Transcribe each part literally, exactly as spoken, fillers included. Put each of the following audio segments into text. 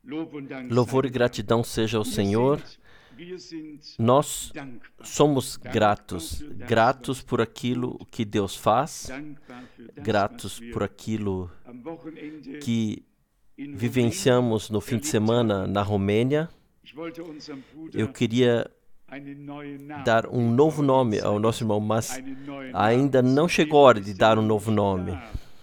Louvor e gratidão seja ao Senhor. Nós somos gratos, gratos por aquilo que Deus faz, gratos por aquilo que vivenciamos no fim de semana na Romênia. Eu queria dar um novo nome ao nosso irmão, mas ainda não chegou a hora de dar um novo nome.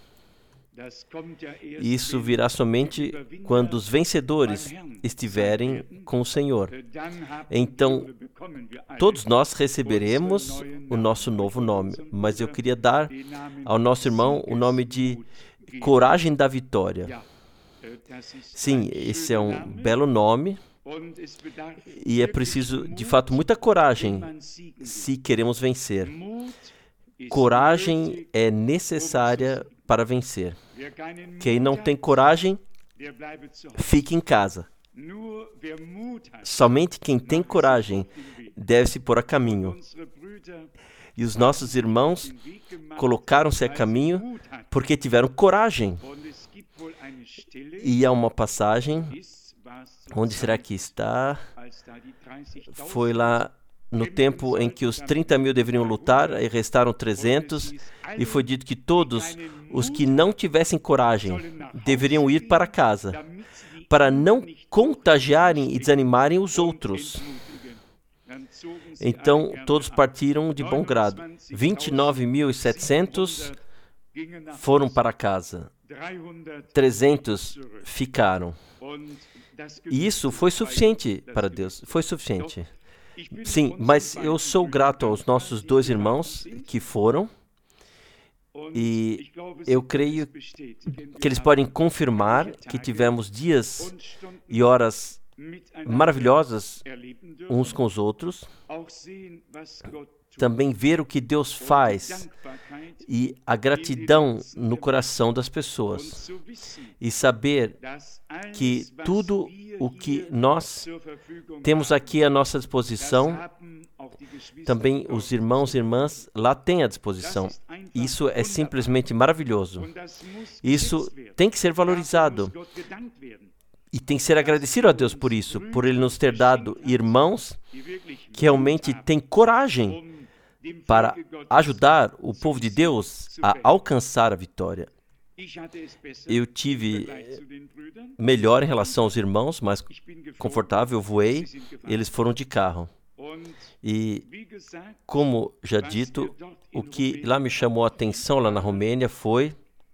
Isso virá somente quando os vencedores estiverem com o Senhor. Então, todos nós receberemos o nosso novo nome. Mas eu queria dar ao nosso irmão o nome de Coragem da Vitória. Sim, esse é um belo nome. E é preciso, de fato, muita coragem se queremos vencer. Coragem é necessária para vencer. Quem não tem coragem, fique em casa. Somente quem tem coragem deve se pôr a caminho. E os nossos irmãos colocaram-se a caminho porque tiveram coragem. E há uma passagem, onde será que está? Foi lá no tempo em que os trinta mil deveriam lutar, e restaram trezentos, e foi dito que todos os que não tivessem coragem deveriam ir para casa, para não contagiarem e desanimarem os outros. Então, todos partiram de bom grado. vinte e nove mil e setecentos foram para casa. trezentos ficaram. E isso foi suficiente para Deus. Foi suficiente. Sim, mas eu sou grato aos nossos dois irmãos que foram. E eu creio que eles podem confirmar que tivemos dias e horas maravilhosas uns com os outros. Também ver o que Deus faz e a gratidão no coração das pessoas. E saber que tudo o que nós temos aqui à nossa disposição, também os irmãos e irmãs lá têm à disposição. Isso é simplesmente maravilhoso. Isso tem que ser valorizado. E tem que ser agradecido a Deus por isso, por Ele nos ter dado irmãos que realmente têm coragem para ajudar o povo de Deus a alcançar a vitória. Eu tive melhor em relação aos irmãos, mais confortável, eu voei, eles foram de carro. E, como já dito, o que lá me chamou a atenção lá na Romênia foi,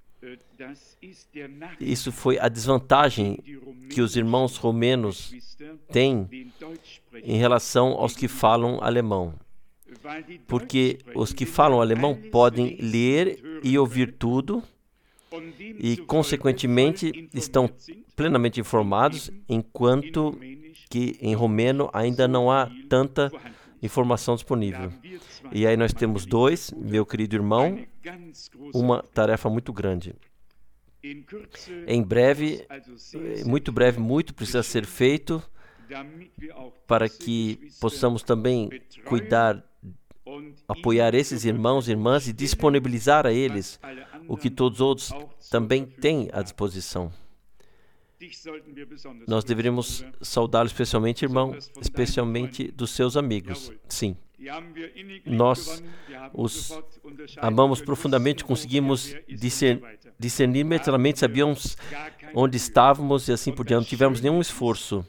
isso foi a desvantagem que os irmãos romenos têm em relação aos que falam alemão. Porque os que falam alemão podem ler e ouvir tudo e, consequentemente, estão plenamente informados, enquanto que em romeno ainda não há tanta informação disponível. E aí nós temos dois, meu querido irmão, uma tarefa muito grande. Em breve, muito breve, muito precisa ser feito para que possamos também cuidar, apoiar esses irmãos e irmãs e disponibilizar a eles o que todos os outros também têm à disposição. Nós deveríamos saudá-lo especialmente, irmão, especialmente dos seus amigos. Sim. Nós os amamos profundamente, conseguimos discernir, discernir imediatamente, sabíamos onde estávamos e assim por diante. Não tivemos nenhum esforço.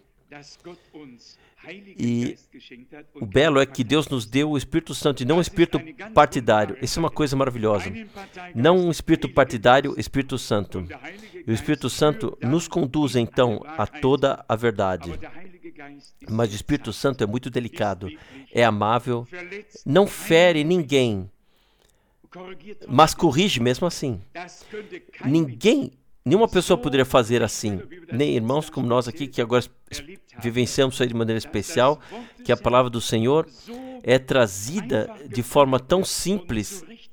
E o belo é que Deus nos deu o Espírito Santo e não o Espírito partidário. Isso é uma coisa maravilhosa. Não um Espírito partidário, Espírito Santo. E o Espírito Santo nos conduz, então, a toda a verdade. Mas o Espírito Santo é muito delicado, é amável, não fere ninguém, mas corrige mesmo assim. Ninguém, nenhuma pessoa poderia fazer assim, nem irmãos como nós aqui, que agora vivenciamos isso aí de maneira especial, que a palavra do Senhor é trazida de forma tão simples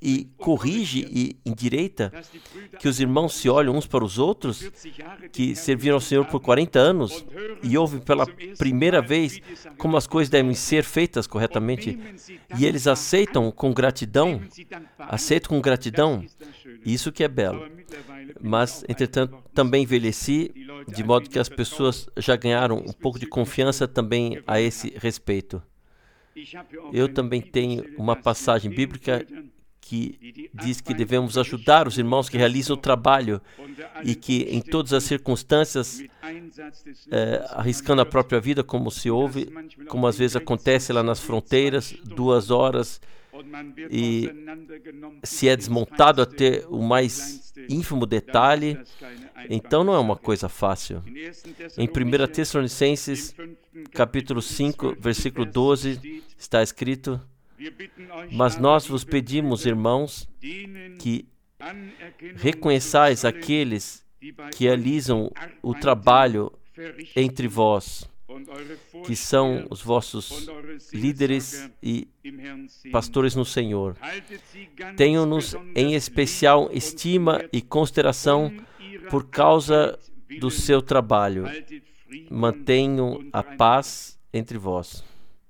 e corrige e endireita, que os irmãos se olham uns para os outros, que serviram ao Senhor por quarenta anos e ouvem pela primeira vez como as coisas devem ser feitas corretamente, e eles aceitam com gratidão, aceitam com gratidão, isso que é belo. Mas, entretanto, também envelheci, de modo que as pessoas já ganharam um pouco de confiança também a esse respeito. Eu também tenho uma passagem bíblica que diz que devemos ajudar os irmãos que realizam o trabalho e que em todas as circunstâncias, é, arriscando a própria vida, como se ouve, como às vezes acontece lá nas fronteiras, duas horas, e se é desmontado até o mais ínfimo detalhe, então não é uma coisa fácil. Em primeira Tessalonicenses, capítulo cinco, versículo doze, está escrito: mas nós vos pedimos, irmãos, que reconheçais aqueles que realizam o trabalho entre vós, que são os vossos líderes e pastores no Senhor. Tenham-nos em especial estima e consideração por causa do seu trabalho. Mantenham a paz entre vós.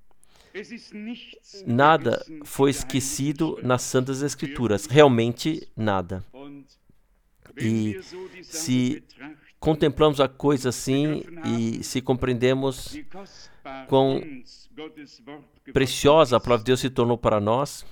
Nada foi esquecido nas Santas Escrituras, realmente nada. E se contemplamos a coisa assim e se compreendemos quão preciosa a palavra de Deus se tornou para nós,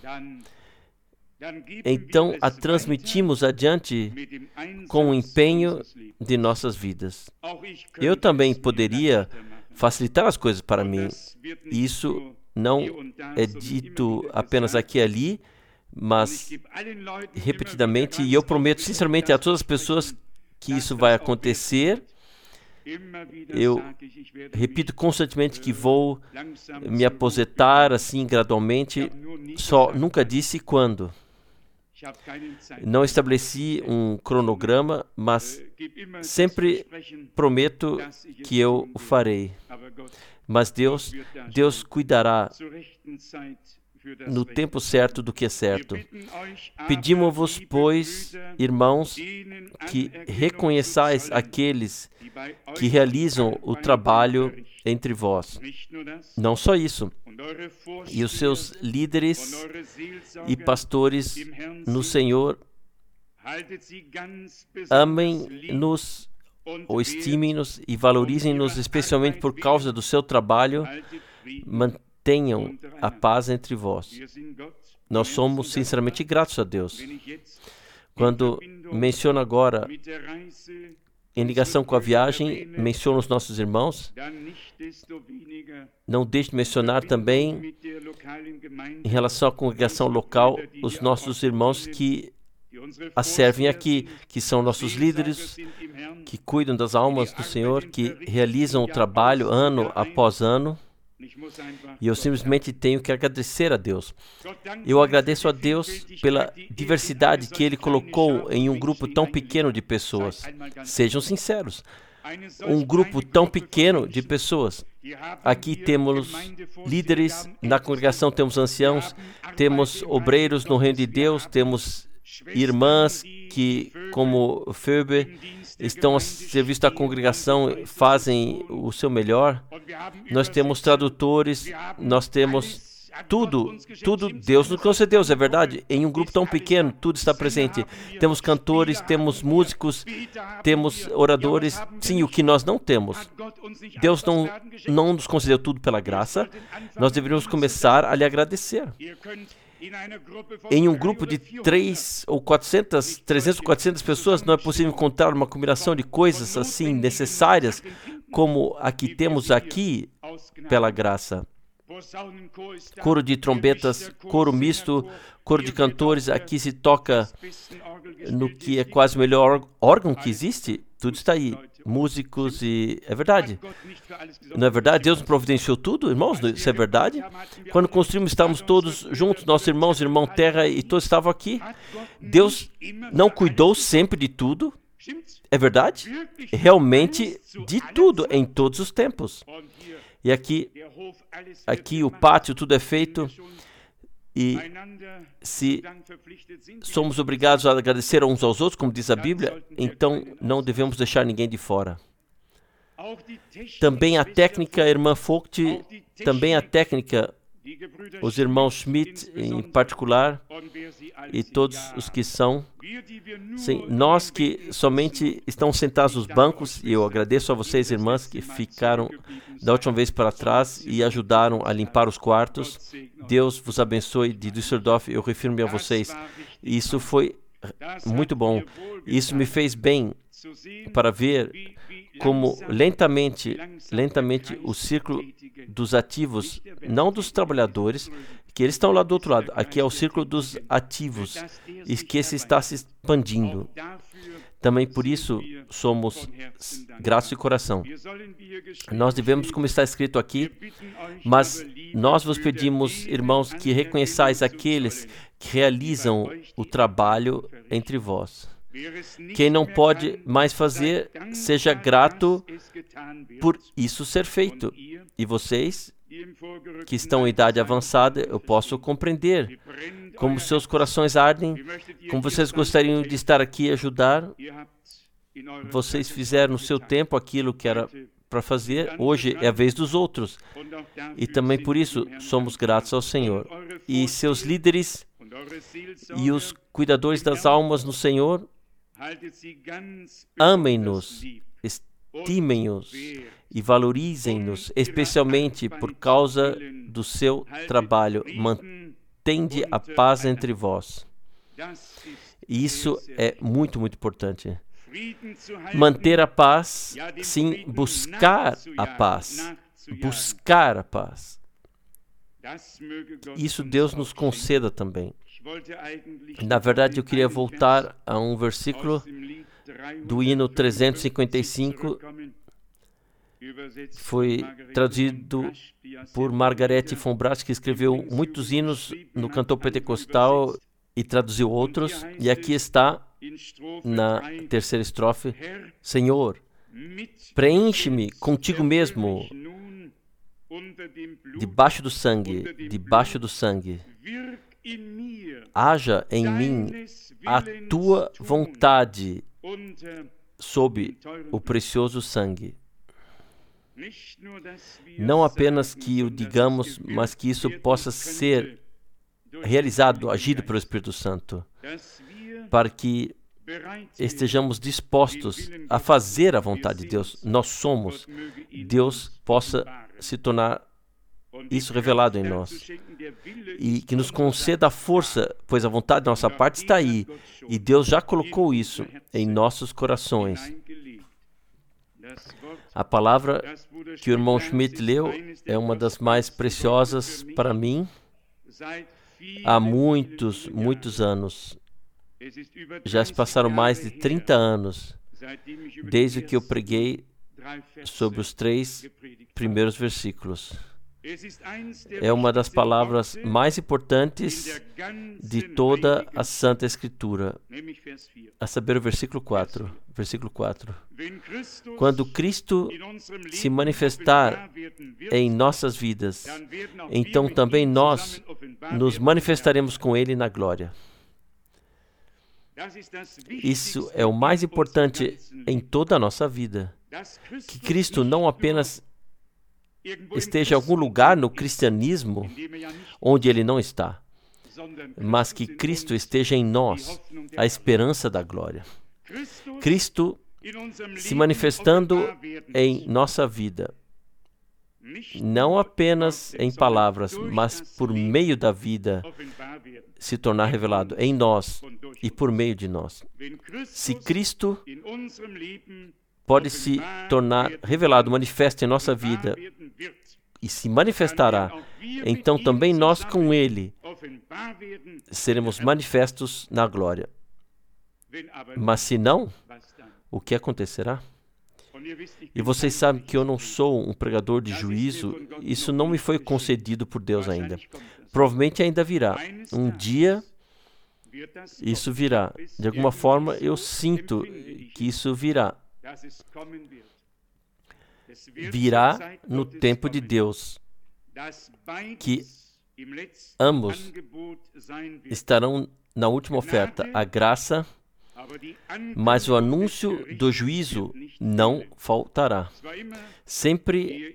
então a transmitimos adiante com o empenho de nossas vidas. Eu também poderia facilitar as coisas para mim. Isso não é dito apenas aqui e ali, mas repetidamente, e eu prometo sinceramente a todas as pessoas que isso vai acontecer. Eu repito constantemente que vou me aposentar assim gradualmente, só nunca disse quando. Não estabeleci um cronograma, mas sempre prometo que eu o farei. Mas Deus, Deus cuidará no tempo certo do que é certo. Pedimos-vos, pois, irmãos, que reconheçais aqueles que realizam o trabalho entre vós. Não só isso, e os seus líderes e pastores no Senhor, amem-nos ou estimem-nos e valorizem-nos especialmente por causa do seu trabalho. Mantenham a paz entre vós. Nós somos sinceramente gratos a Deus. Quando menciono agora, em ligação com a viagem, menciono os nossos irmãos, não deixe de mencionar também, em relação à congregação local, os nossos irmãos que a servem aqui, que são nossos líderes, que cuidam das almas do Senhor, que realizam o trabalho ano após ano. E eu simplesmente tenho que agradecer a Deus. Eu agradeço a Deus pela diversidade que Ele colocou em um grupo tão pequeno de pessoas. Sejam sinceros. Um grupo tão pequeno de pessoas. Aqui temos líderes, na congregação temos anciãos, temos obreiros no reino de Deus, temos irmãs que, como Phoebe, estão a serviço da congregação, fazem o seu melhor. Nós temos tradutores, nós temos tudo, tudo Deus nos concedeu, é verdade. Em um grupo tão pequeno, tudo está presente. Temos cantores, temos músicos, temos oradores. Sim, o que nós não temos. Deus não, não nos concedeu tudo pela graça. Nós deveríamos começar a lhe agradecer. Em um grupo de três ou quatrocentas, trezentas ou quatrocentas pessoas, não é possível encontrar uma combinação de coisas assim necessárias como a que temos aqui pela graça. Coro de trombetas, coro misto, coro de cantores, aqui se toca no que é quase o melhor órgão que existe, tudo está aí. Músicos e... É verdade. Não é verdade? Deus providenciou tudo, irmãos? Isso é verdade? Quando construímos, estávamos todos juntos, nossos irmãos, irmão Terra, e todos estavam aqui. Deus não cuidou sempre de tudo? É verdade? Realmente de tudo, em todos os tempos. E aqui, aqui o pátio, tudo é feito. E se somos obrigados a agradecer uns aos outros, como diz a Bíblia, então não devemos deixar ninguém de fora. Também a técnica, irmã Vogt, também a técnica, os irmãos Schmidt em particular, e todos os que são, sim, nós que somente estamos sentados nos bancos, e eu agradeço a vocês, irmãs, que ficaram da última vez para trás e ajudaram a limpar os quartos. Deus vos abençoe de Düsseldorf, eu refiro-me a vocês. Isso foi muito bom. Isso me fez bem para ver como lentamente, lentamente o círculo dos ativos, não dos trabalhadores, que eles estão lá do outro lado. Aqui é o círculo dos ativos e que esse está se expandindo. Também por isso somos gratos de coração. Nós devemos, como está escrito aqui, mas nós vos pedimos, irmãos, que reconheçais aqueles que realizam o trabalho entre vós. Quem não pode mais fazer, seja grato por isso ser feito. E vocês, que estão em idade avançada, eu posso compreender como seus corações ardem, como vocês gostariam de estar aqui e ajudar. Vocês fizeram no seu tempo aquilo que era para fazer, hoje é a vez dos outros. E também por isso somos gratos ao Senhor. E seus líderes e os cuidadores das almas no Senhor, amem-nos, estimem-nos e valorizem-nos, especialmente por causa do seu trabalho. Mantende a paz entre vós. Isso é muito, muito importante. Manter a paz, sim, buscar a paz. Buscar a paz. Isso Deus nos conceda também. Na verdade, eu queria voltar a um versículo do hino trezentos e cinquenta e cinco, foi traduzido por Margarete von Brasch, que escreveu muitos hinos no cantor pentecostal e traduziu outros. E aqui está, na terceira estrofe: Senhor, preenche-me contigo mesmo, debaixo do sangue, debaixo do sangue. Haja em mim a tua vontade sob o precioso sangue. Não apenas que o digamos, mas que isso possa ser realizado, agido pelo Espírito Santo, para que estejamos dispostos a fazer a vontade de Deus. Nós somos. Deus possa se tornar isso revelado em nós. E que nos conceda a força, pois a vontade da nossa parte está aí. E Deus já colocou isso em nossos corações. A palavra que o irmão Schmidt leu é uma das mais preciosas para mim há muitos, muitos anos. Já se passaram mais de trinta anos desde que eu preguei sobre os três primeiros versículos. É uma das palavras mais importantes de toda a Santa Escritura, a saber, o versículo quatro. Versículo quatro. Quando Cristo se manifestar em nossas vidas, então também nós nos manifestaremos com Ele na glória. Isso é o mais importante em toda a nossa vida. Que Cristo não apenas esteja em algum lugar no cristianismo onde Ele não está, mas que Cristo esteja em nós, a esperança da glória. Cristo se manifestando em nossa vida, não apenas em palavras, mas por meio da vida, se tornar revelado em nós e por meio de nós. Se Cristo pode se tornar revelado, manifesto em nossa vida e se manifestará, então também nós com Ele seremos manifestos na glória. Mas se não, o que acontecerá? E vocês sabem que eu não sou um pregador de juízo, isso não me foi concedido por Deus ainda. Provavelmente ainda virá. Um dia isso virá. De alguma forma eu sinto que isso virá. Virá no tempo de Deus, que ambos estarão na última oferta, a graça, mas o anúncio do juízo não faltará. Sempre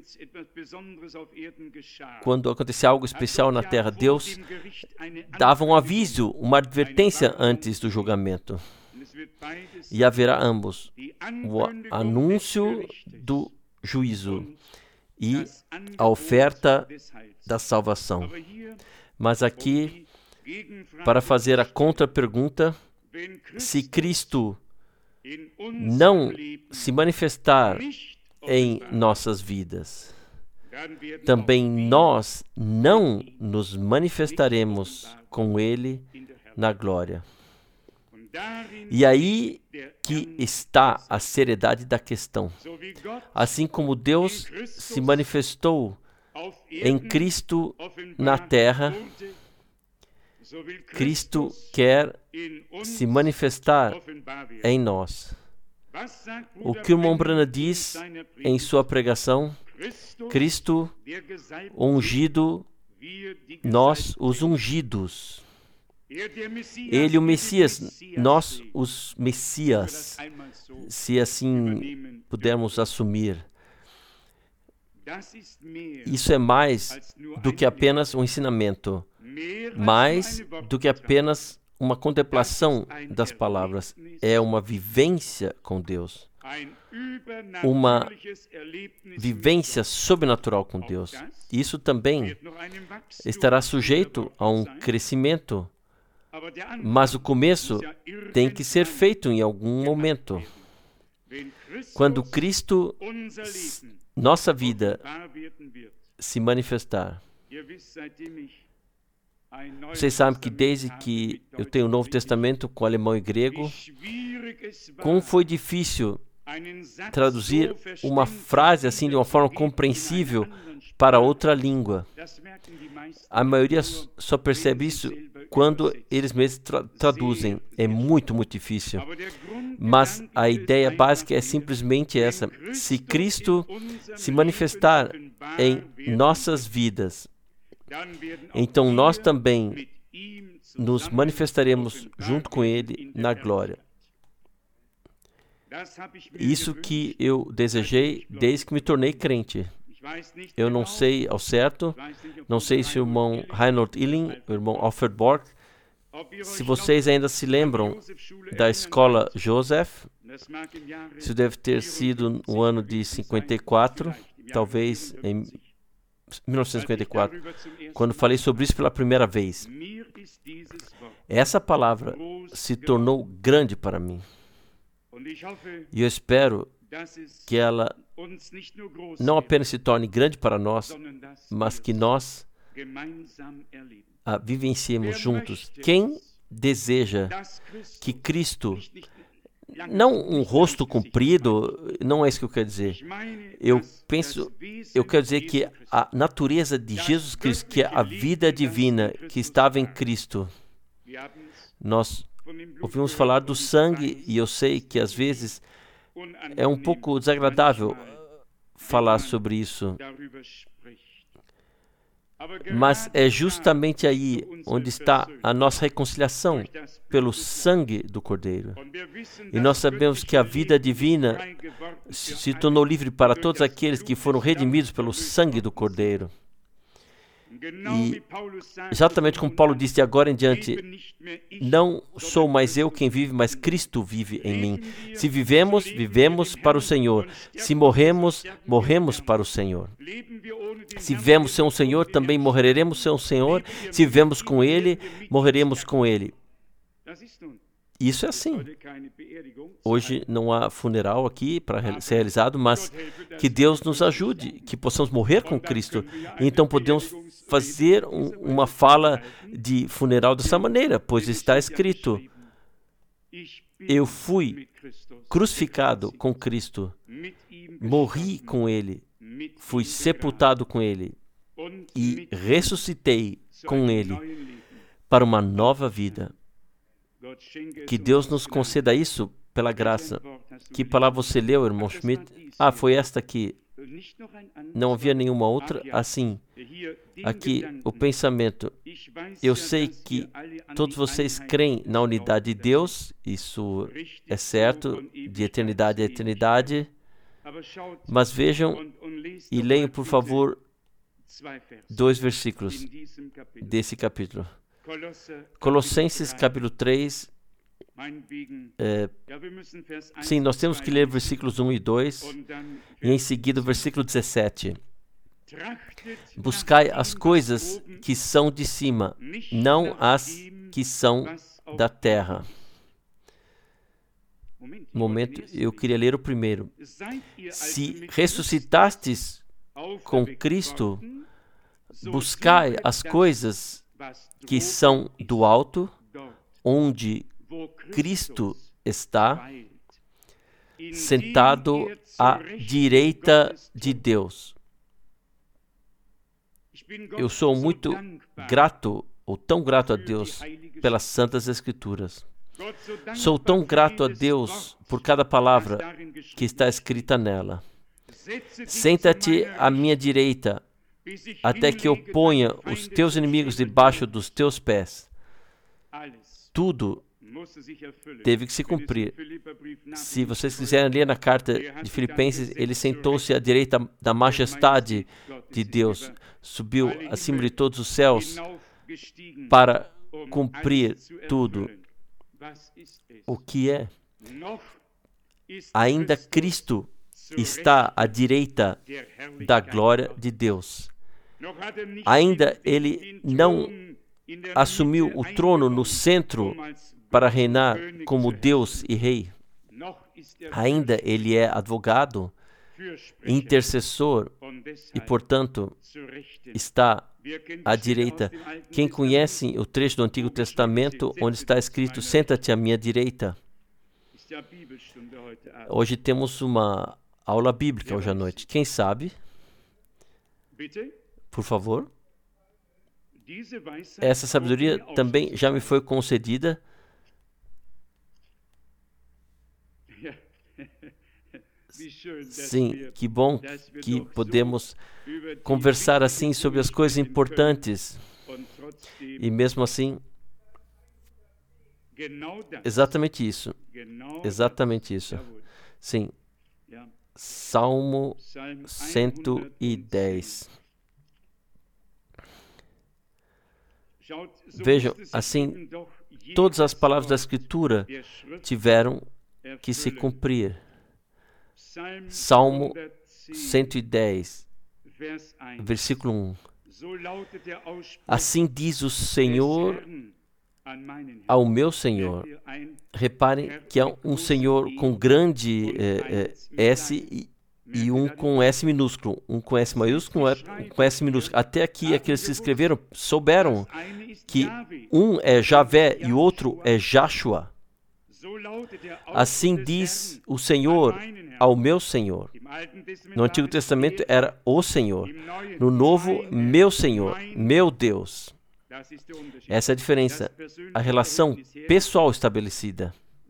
quando acontecia algo especial na terra, Deus dava um aviso, uma advertência antes do julgamento. E haverá ambos, o anúncio do juízo e a oferta da salvação. Mas aqui, para fazer a contra-pergunta, se Cristo não se manifestar em nossas vidas, também nós não nos manifestaremos com Ele na glória. E aí que está a seriedade da questão. Assim como Deus se manifestou em Cristo na terra, Cristo quer se manifestar em nós. O que o irmão Branham diz em sua pregação, Cristo ungido, nós os ungidos. Ele, o Messias, nós os Messias, se assim pudermos assumir. Isso é mais do que apenas um ensinamento, mais do que apenas uma contemplação das palavras. É uma vivência com Deus, uma vivência sobrenatural com Deus. Isso também estará sujeito a um crescimento, mas o começo tem que ser feito em algum momento. Quando Cristo, nossa vida, se manifestar. Vocês sabem que desde que eu tenho o Novo Testamento com alemão e grego, como foi difícil traduzir uma frase assim de uma forma compreensível para outra língua. A maioria só percebe isso quando eles mesmos tra traduzem. É muito, muito difícil. Mas a ideia básica é simplesmente essa. Se Cristo se manifestar em nossas vidas, então nós também nos manifestaremos junto com Ele na glória. Isso que eu desejei desde que me tornei crente. Eu não sei ao certo, não sei se o irmão Reinhold Illing, o irmão Alfred Borg, se vocês ainda se lembram da escola Joseph, isso deve ter sido no ano de cinquenta e quatro, talvez em mil novecentos e cinquenta e quatro, quando falei sobre isso pela primeira vez. Essa palavra se tornou grande para mim. E eu espero que ela não apenas se torne grande para nós, mas que nós a vivenciemos juntos. Quem deseja que Cristo, não um rosto comprido, não é isso que eu quero dizer. Eu penso, eu quero dizer que a natureza de Jesus Cristo, que é a vida divina que estava em Cristo, nós ouvimos falar do sangue, e eu sei que às vezes é um pouco desagradável falar sobre isso. Mas é justamente aí onde está a nossa reconciliação pelo sangue do Cordeiro. E nós sabemos que a vida divina se tornou livre para todos aqueles que foram redimidos pelo sangue do Cordeiro. E exatamente como Paulo disse, de agora em diante, não sou mais eu quem vive, mas Cristo vive em mim. Se vivemos, vivemos para o Senhor. Se morremos, morremos para o Senhor. Se vivemos sem o Senhor, também morreremos sem o Senhor. Se vivemos com Ele, morreremos com Ele. Isso é assim. Hoje não há funeral aqui para ser realizado, mas que Deus nos ajude, que possamos morrer com Cristo. Então podemos fazer um, uma fala de funeral dessa maneira, pois está escrito: eu fui crucificado com Cristo, morri com Ele, fui sepultado com Ele e ressuscitei com Ele para uma nova vida. Que Deus nos conceda isso pela graça. Que palavra você leu, irmão Schmidt? Ah, foi esta aqui. Não havia nenhuma outra? Assim, aqui o pensamento. Eu sei que todos vocês creem na unidade de Deus, isso é certo, de eternidade a eternidade, mas vejam e leiam, por favor, dois versículos desse capítulo. Colossenses capítulo três. É, sim, nós temos que ler versículos um e dois e em seguida o versículo dezessete. Buscai as coisas que são de cima, não as que são da terra. Um momento, eu queria ler o primeiro. Se ressuscitastes com Cristo, buscai as coisas que são do alto, onde Cristo está sentado à direita de Deus. Eu sou muito grato, ou tão grato a Deus, pelas Santas Escrituras. Sou tão grato a Deus por cada palavra que está escrita nela. Senta-te à minha direita, até que eu ponha os teus inimigos debaixo dos teus pés. Tudo teve que se cumprir. Se vocês quiserem ler na carta de Filipenses, ele sentou-se à direita da majestade de Deus, subiu acima de todos os céus para cumprir tudo. O que é? Ainda Cristo está à direita da glória de Deus. Ainda ele não assumiu o trono no centro para reinar como Deus e Rei. Ainda ele é advogado, intercessor e, portanto, está à direita. Quem conhece o trecho do Antigo Testamento onde está escrito, senta-te à minha direita? Hoje temos uma aula bíblica hoje à noite. Quem sabe? Por favor. Essa sabedoria também já me foi concedida. Sim, que bom que podemos conversar assim sobre as coisas importantes. E mesmo assim, exatamente isso. Exatamente isso. Sim. Salmo cento e dez. Vejam, assim, todas as palavras da Escritura tiveram que se cumprir. Salmo cento e dez, versículo um. Assim diz o Senhor ao meu Senhor. Reparem que há um Senhor com grande eh, eh, S e, e um com S minúsculo. Um com S maiúsculo, um com S minúsculo. Até aqui, aqueles que escreveram souberam que um é Javé e o outro é Joshua. Assim diz o Senhor ao meu Senhor. No Antigo Testamento era o Senhor. No Novo, meu Senhor, meu Deus. Essa é a diferença. A relação pessoal estabelecida.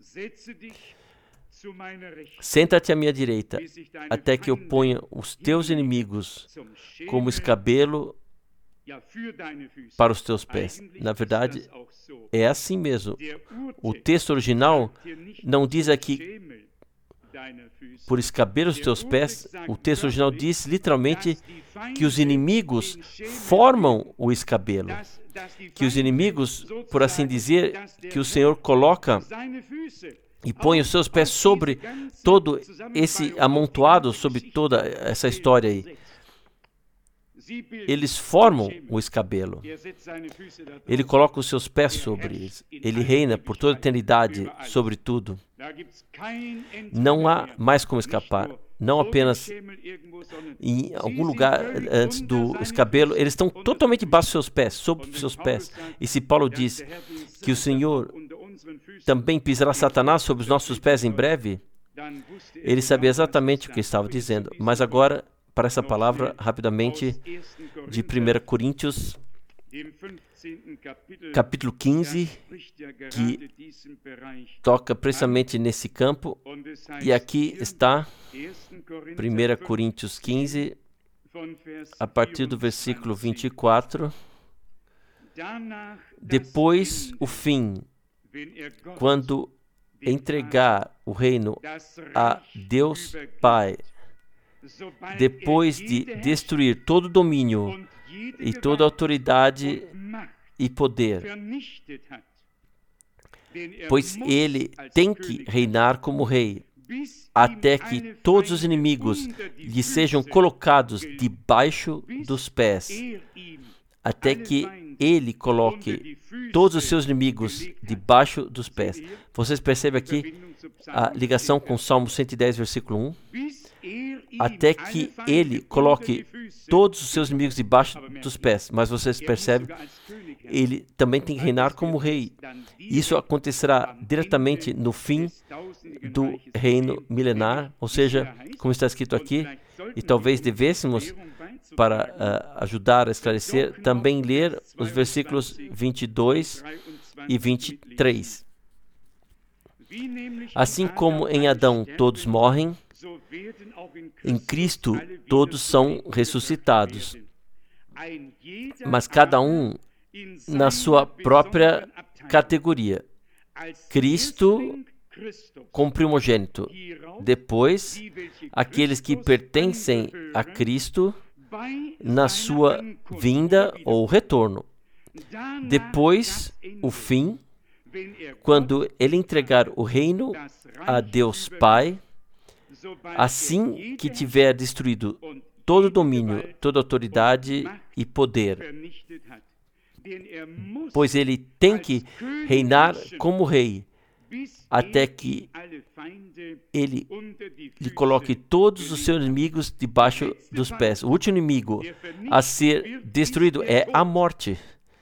Senta-te à minha direita, até que eu ponha os teus inimigos como escabelo para os teus pés. Na verdade, é assim mesmo. O texto original não diz aqui por escabelo os teus pés. O texto original diz literalmente que os inimigos formam o escabelo. Que os inimigos, por assim dizer, que o Senhor coloca e põe os seus pés sobre todo esse amontoado, sobre toda essa história aí. Eles formam o escabelo. Ele coloca os seus pés sobre eles. Ele reina por toda a eternidade sobre tudo. Não há mais como escapar. Não apenas em algum lugar antes do escabelo. Eles estão totalmente debaixo dos seus pés, sobre os seus pés. E se Paulo diz que o Senhor também pisará Satanás sobre os nossos pés em breve, ele sabia exatamente o que estava dizendo. Mas agora, para essa palavra, rapidamente, de primeira Coríntios, capítulo quinze, que toca precisamente nesse campo, e aqui está primeira Coríntios quinze, a partir do versículo vinte e quatro. Depois o fim, quando entregar o reino a Deus Pai, depois de destruir todo domínio e toda autoridade e poder, pois ele tem que reinar como rei, até que todos os inimigos lhe sejam colocados debaixo dos pés, até que ele coloque todos os seus inimigos debaixo dos pés. Vocês percebem aqui a ligação com o Salmo cento e dez, versículo um? Até que ele coloque todos os seus inimigos debaixo dos pés. Mas vocês percebem, ele também tem que reinar como rei. Isso acontecerá diretamente no fim do reino milenar, ou seja, como está escrito aqui, e talvez devêssemos, para uh, ajudar a esclarecer, também ler os versículos vinte e dois e vinte e três. Assim como em Adão todos morrem, em Cristo todos são ressuscitados, mas cada um na sua própria categoria. Cristo como primogênito, depois aqueles que pertencem a Cristo na sua vinda ou retorno. Depois, o fim, quando ele entregar o reino a Deus Pai, assim que tiver destruído todo domínio, toda autoridade e poder, pois ele tem que reinar como rei, até que ele lhe coloque todos os seus inimigos debaixo dos pés. O último inimigo a ser destruído é a morte.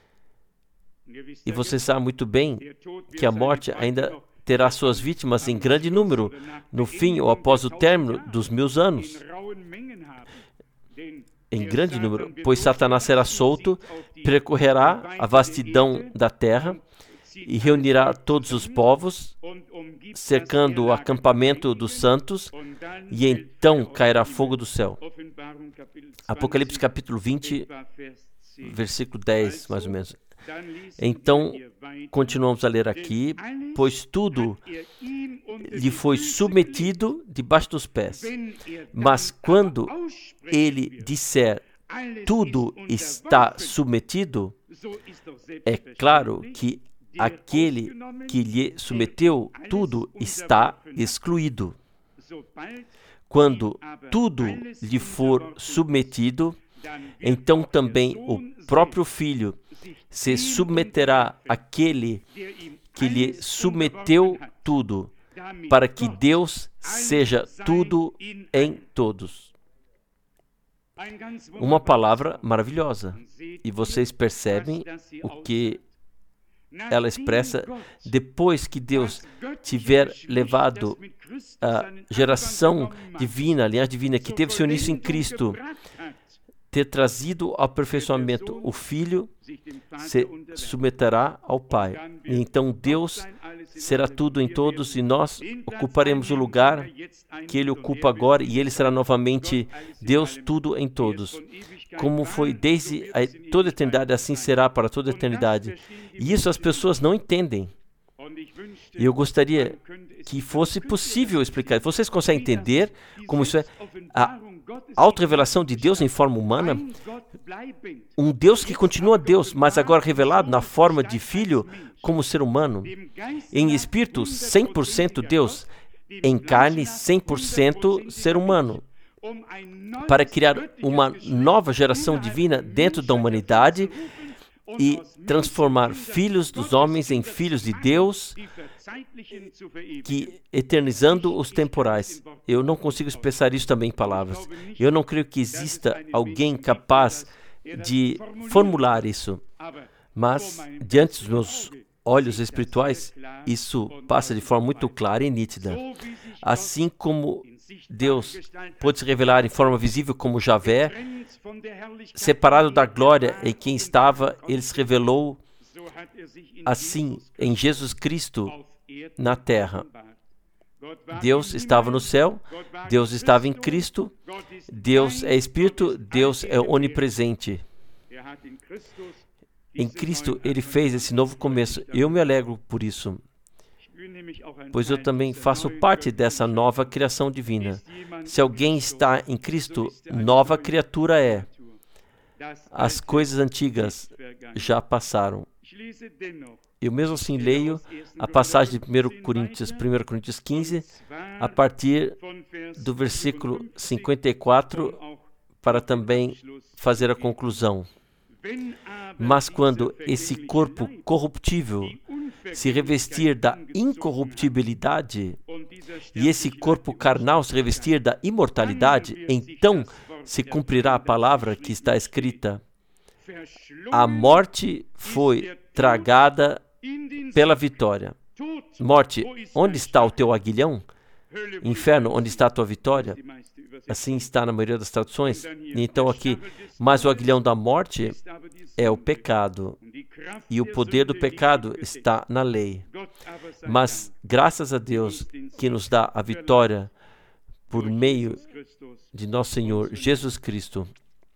E você sabe muito bem que a morte ainda terá suas vítimas em grande número no fim ou após o término dos mil anos. Em grande número, pois Satanás será solto, percorrerá a vastidão da terra e reunirá todos os povos, cercando o acampamento dos santos, e então cairá fogo do céu. Apocalipse capítulo vinte, versículo dez, mais ou menos. Então, continuamos a ler aqui, pois tudo lhe foi submetido debaixo dos pés. Mas quando ele disser, tudo está submetido, é claro que aquele que lhe submeteu tudo está excluído. Quando tudo lhe for submetido, então também o próprio Filho se submeterá àquele que lhe submeteu tudo, para que Deus seja tudo em todos. Uma palavra maravilhosa. E vocês percebem o que ela expressa depois que Deus tiver levado a geração divina, a linhagem divina, que teve seu início em Cristo, ter trazido ao aperfeiçoamento o Filho, se submeterá ao Pai. E então Deus será tudo em todos e nós ocuparemos o lugar que Ele ocupa agora e Ele será novamente Deus tudo em todos. Como foi desde a, toda a eternidade, assim será para toda a eternidade. E isso as pessoas não entendem. E eu gostaria que fosse possível explicar. Vocês conseguem entender como isso é? A auto-revelação de Deus em forma humana, um Deus que continua Deus, mas agora revelado na forma de Filho como ser humano, em espírito cem por cento Deus, em carne cem por cento ser humano, para criar uma nova geração divina dentro da humanidade e transformar filhos dos homens em filhos de Deus, que eternizando os temporais. Eu não consigo expressar isso também em palavras. Eu não creio que exista alguém capaz de formular isso. Mas, diante dos meus olhos espirituais, isso passa de forma muito clara e nítida. Assim como Deus pôde se revelar em forma visível como Javé, separado da glória em quem estava, ele se revelou assim em Jesus Cristo na terra. Deus estava no céu, Deus estava em Cristo, Deus é Espírito, Deus é onipresente. Em Cristo, ele fez esse novo começo. Eu me alegro por isso, pois eu também faço parte dessa nova criação divina. Se alguém está em Cristo, nova criatura é. As coisas antigas já passaram. Eu mesmo assim leio a passagem de primeira Coríntios, primeira Coríntios quinze, a partir do versículo cinquenta e quatro, para também fazer a conclusão. Mas quando esse corpo corruptível se revestir da incorruptibilidade e esse corpo carnal se revestir da imortalidade, então se cumprirá a palavra que está escrita: a morte foi tragada pela vitória. Morte, onde está o teu aguilhão? Inferno, onde está a tua vitória? Assim está na maioria das traduções. E então aqui, mas o aguilhão da morte é o pecado, e o poder do pecado está na lei. Mas graças a Deus que nos dá a vitória por meio de nosso Senhor Jesus Cristo.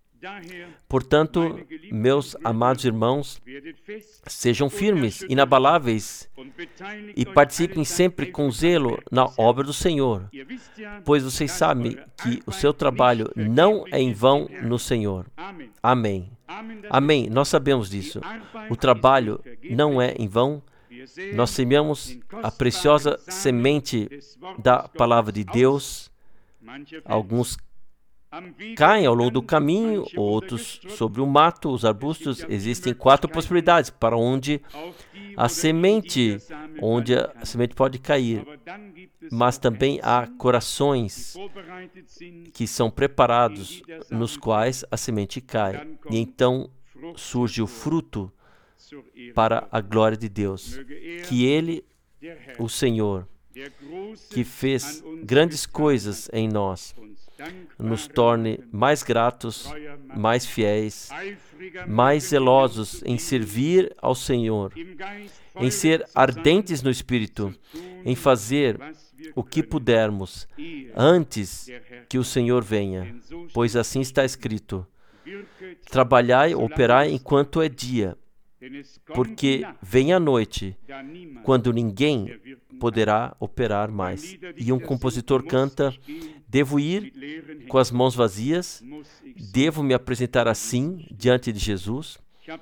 Portanto, meus amados irmãos, sejam firmes, inabaláveis e participem sempre com zelo na obra do Senhor, pois vocês sabem que o seu trabalho não é em vão no Senhor. Amém. Amém. Nós sabemos disso. O trabalho não é em vão. Nós semeamos a preciosa semente da palavra de Deus. Alguns caem ao longo do caminho, outros sobre o mato, os arbustos. Existem quatro possibilidades para onde a semente, onde a semente pode cair. Mas também há corações que são preparados, nos quais a semente cai. E então surge o fruto para a glória de Deus. Que Ele, o Senhor, que fez grandes coisas em nós, nos torne mais gratos, mais fiéis, mais zelosos em servir ao Senhor, em ser ardentes no Espírito, em fazer o que pudermos antes que o Senhor venha, pois assim está escrito: trabalhai, operai enquanto é dia, porque vem a noite, quando ninguém poderá operar mais. E um compositor canta: devo ir com as mãos vazias, devo me apresentar assim diante de Jesus.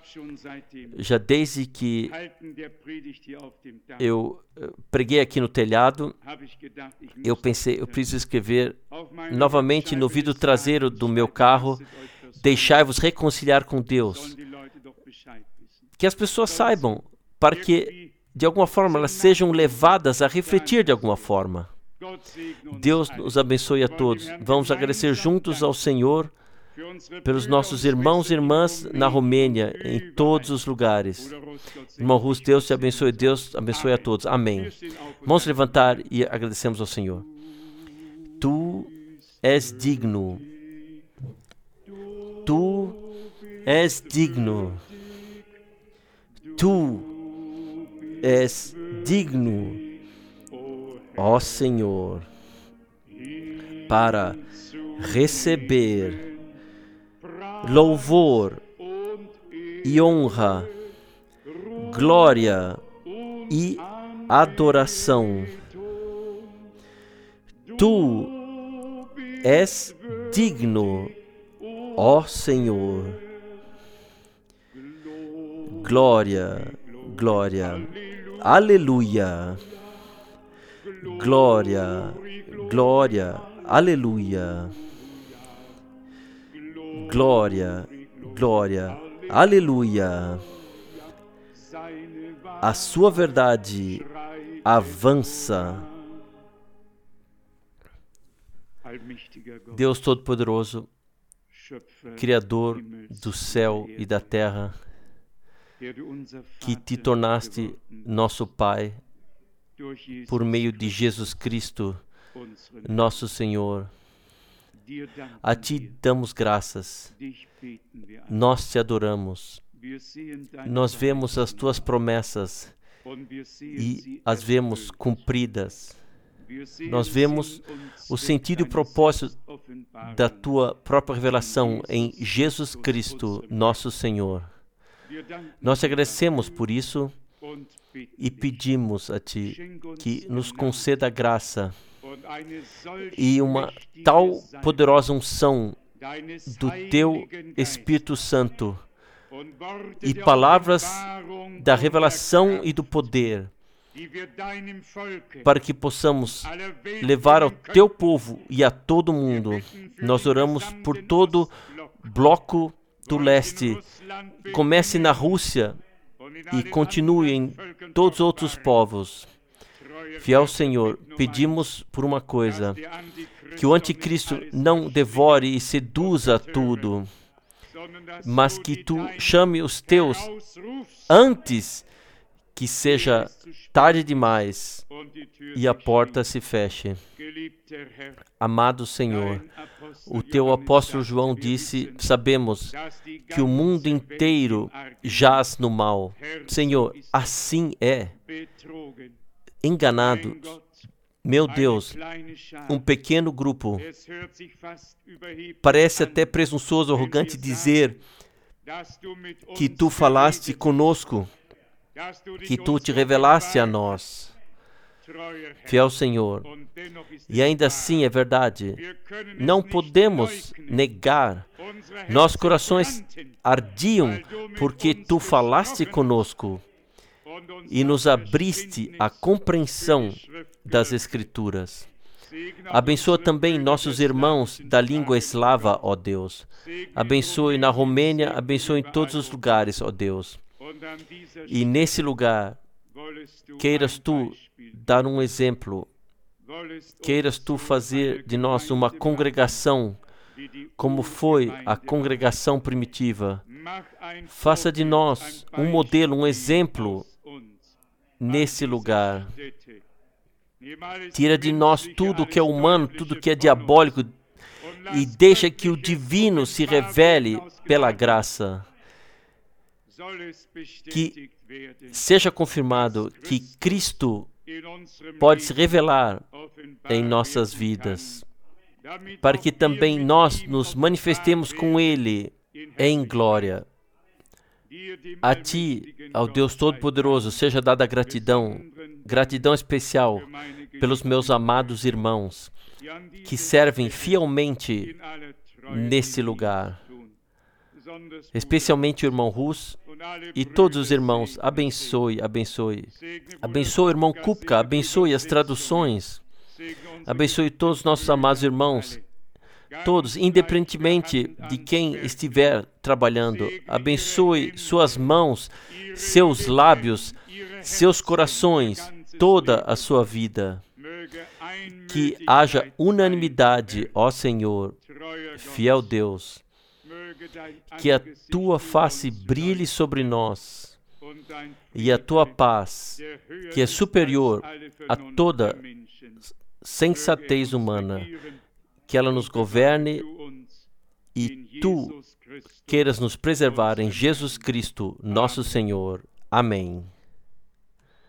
Já desde que eu preguei aqui no telhado, eu pensei, eu preciso escrever novamente no vidro traseiro do meu carro: deixai-vos reconciliar com Deus. Que as pessoas saibam, para que de alguma forma elas sejam levadas a refletir de alguma forma. Deus nos abençoe a todos. Vamos agradecer juntos ao Senhor pelos nossos irmãos e irmãs na Romênia, em todos os lugares. Irmão Russo, Deus te abençoe. Deus abençoe a todos. Amém. Vamos levantar e agradecemos ao Senhor. Tu és digno. Tu és digno. Tu és digno, ó Senhor, para receber louvor e honra, glória e adoração. Tu és digno, ó Senhor. Glória, glória, aleluia. Glória, glória, aleluia. Glória, glória, aleluia. A sua verdade avança. Deus Todo-Poderoso, Criador do céu e da terra, que te tornaste nosso Pai por meio de Jesus Cristo, nosso Senhor. A Ti damos graças. Nós Te adoramos. Nós vemos as Tuas promessas e as vemos cumpridas. Nós vemos o sentido e o propósito da Tua própria revelação em Jesus Cristo, nosso Senhor. Nós te agradecemos por isso e pedimos a Ti que nos conceda graça e uma tal poderosa unção do Teu Espírito Santo e palavras da revelação e do poder, para que possamos levar ao Teu povo e a todo mundo. Nós oramos por todo o bloco do leste. Comece na Rússia e continue em todos os outros povos. Fiel Senhor, pedimos por uma coisa, que o anticristo não devore e seduza tudo, mas que Tu chame os Teus antes que seja tarde demais e a porta se feche. Amado Senhor, o Teu apóstolo João disse, sabemos que o mundo inteiro jaz no mal. Senhor, assim é. Enganado, meu Deus, um pequeno grupo. Parece até presunçoso, arrogante dizer que Tu falaste conosco, que Tu te revelaste a nós. Fiel Senhor, e ainda assim é verdade, não podemos negar, nossos corações ardiam porque Tu falaste conosco e nos abriste a compreensão das Escrituras. Abençoa também nossos irmãos da língua eslava, ó Deus. Abençoe na Romênia, abençoe em todos os lugares, ó Deus. E nesse lugar, queiras Tu dar um exemplo, queiras Tu fazer de nós uma congregação, como foi a congregação primitiva. Faça de nós um modelo, um exemplo nesse lugar. Tira de nós tudo que é humano, tudo que é diabólico e deixa que o divino se revele pela graça. Que seja confirmado que Cristo pode se revelar em nossas vidas, para que também nós nos manifestemos com Ele em glória. A Ti, ao Deus Todo-Poderoso, seja dada gratidão, gratidão especial pelos meus amados irmãos que servem fielmente nesse lugar. Especialmente o irmão Rus e todos os irmãos. Abençoe, abençoe. Abençoe o irmão Kupka, abençoe as traduções. Abençoe todos os nossos amados irmãos, todos, independentemente de quem estiver trabalhando. Abençoe suas mãos, seus lábios, seus corações, toda a sua vida. Que haja unanimidade, ó Senhor, fiel Deus. Que a Tua face brilhe sobre nós e a Tua paz, que é superior a toda sensatez humana, que ela nos governe e Tu queiras nos preservar em Jesus Cristo, nosso Senhor. Amém.